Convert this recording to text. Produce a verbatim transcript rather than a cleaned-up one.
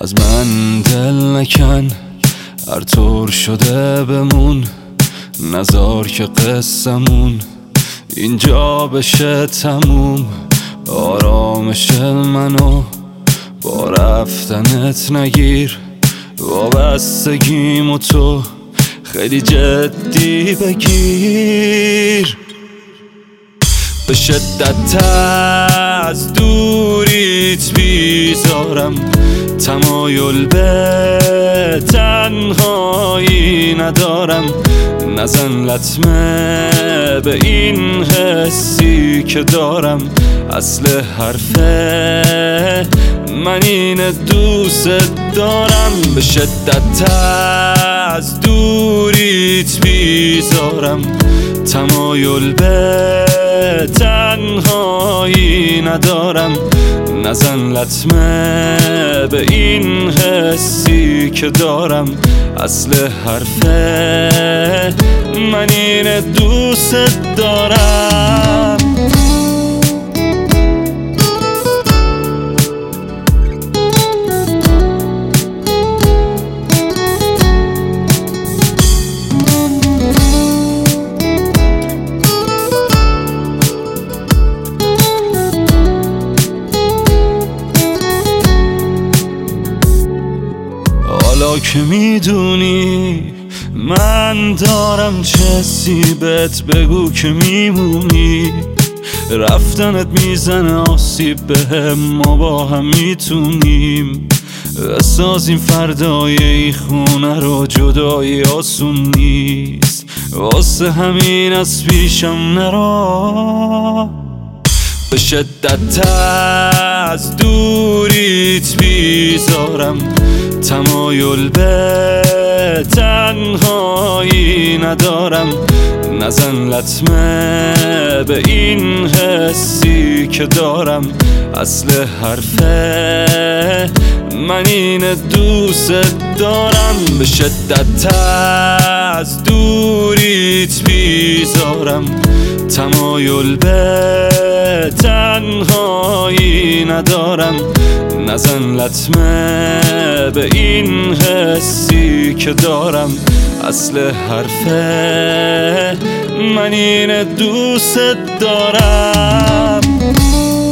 از من دل نکن، هر طور شده بمون، نزار که قصمون اینجا بشه تموم. آرامش منو با رفتنت نگیر، وابستگیمو تو خیلی جدی بگیر. به شدت از دوریت بیزارم، تمایل به تنهایی ندارم. نزن لطمه به این حسی که دارم، اصل حرفه من این دوست دارم. به شدت از دوریت بیزارم، تمایل به تنهایی ندارم. نزن لطمه به این حسی که دارم، اصل حرفه من این دوست دارم. حالا که میدونی من دارم چه سیبت، بگو که میمونی. رفتنت میزنه آسیب بهم، ما با هم میتونیم بسازیم فردای این خونه رو. جدایی آسون نیست، واسه همین از پیشم نرو. به شدت از دوریت بیزارم، تمایل به تنهایی ندارم. نزن لطمه به این حسی که دارم، اصل حرفه من این دوست دارم. به شدت از دوریت بیزارم، تمایل به تنهایی ندارم. نزن لطمه به این حسی که دارم، اصل حرفه من این دوست دارم.